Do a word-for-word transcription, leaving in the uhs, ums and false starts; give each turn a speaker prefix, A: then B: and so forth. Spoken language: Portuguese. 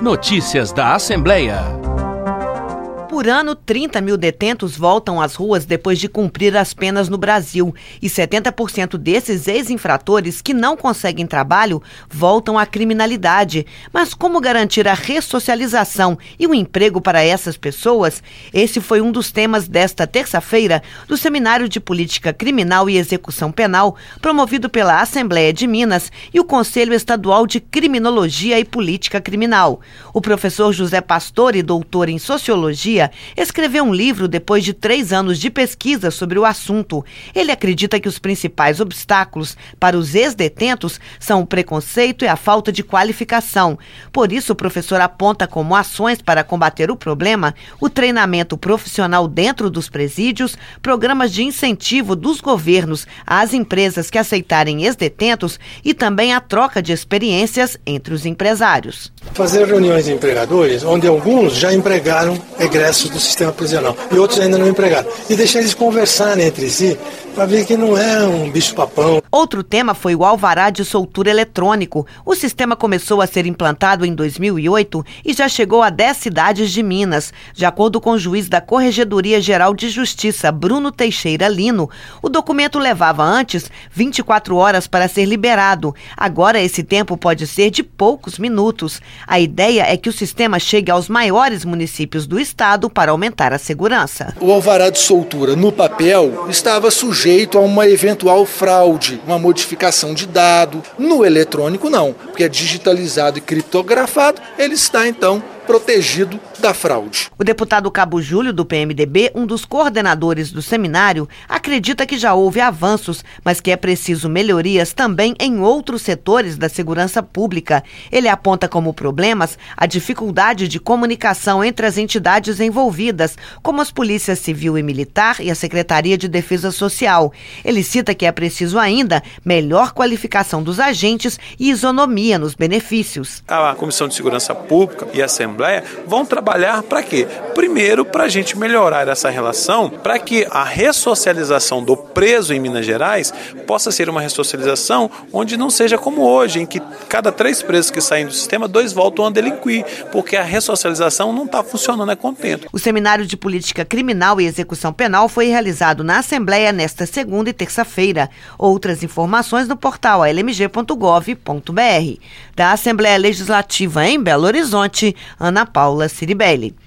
A: Notícias da Assembleia.
B: Por ano, trinta mil detentos voltam às ruas depois de cumprir as penas no Brasil. E setenta por cento desses ex-infratores que não conseguem trabalho voltam à criminalidade. Mas como garantir a ressocialização e o emprego para essas pessoas? Esse foi um dos temas desta terça-feira do Seminário de Política Criminal e Execução Penal, promovido pela Assembleia de Minas e o Conselho Estadual de Criminologia e Política Criminal. O professor José Pastore, doutor em Sociologia, escreveu um livro depois de três anos de pesquisa sobre o assunto. Ele acredita que os principais obstáculos para os ex-detentos são o preconceito e a falta de qualificação. Por isso, o professor aponta como ações para combater o problema o treinamento profissional dentro dos presídios, programas de incentivo dos governos às empresas que aceitarem ex-detentos e também a troca de experiências entre os empresários.
C: Fazer reuniões de empregadores, onde alguns já empregaram egressos do sistema prisional e outros ainda não empregaram. E deixar eles conversarem entre si para ver que não é um bicho-papão.
B: Outro tema foi o alvará de soltura eletrônico. O sistema começou a ser implantado em dois mil e oito e já chegou a dez cidades de Minas. De acordo com o juiz da Corregedoria Geral de Justiça, Bruno Teixeira Lino, o documento levava antes vinte e quatro horas para ser liberado. Agora esse tempo pode ser de poucos minutos. A ideia é que o sistema chegue aos maiores municípios do estado para aumentar a segurança.
D: O alvará de soltura no papel estava sujeito a uma eventual fraude, uma modificação de dado. No eletrônico não, porque é digitalizado e criptografado, ele está então protegido da fraude.
B: O deputado Cabo Júlio, do P M D B, um dos coordenadores do seminário, acredita que já houve avanços, mas que é preciso melhorias também em outros setores da segurança pública. Ele aponta como problemas a dificuldade de comunicação entre as entidades envolvidas, como as polícias civil e militar e a Secretaria de Defesa Social. Ele cita que é preciso ainda melhor qualificação dos agentes e isonomia nos benefícios.
E: A Comissão de Segurança Pública e a Assembleia vão trabalhar para quê? Primeiro, para a gente melhorar essa relação, para que a ressocialização do preso em Minas Gerais possa ser uma ressocialização onde não seja como hoje, em que cada três presos que saem do sistema, dois voltam a delinquir, porque a ressocialização não está funcionando a contento.
B: O Seminário de Política Criminal e Execução Penal foi realizado na Assembleia nesta segunda e terça-feira. Outras informações no portal a l m g ponto gov ponto b r. Da Assembleia Legislativa em Belo Horizonte, Ana Paula Ciribelli.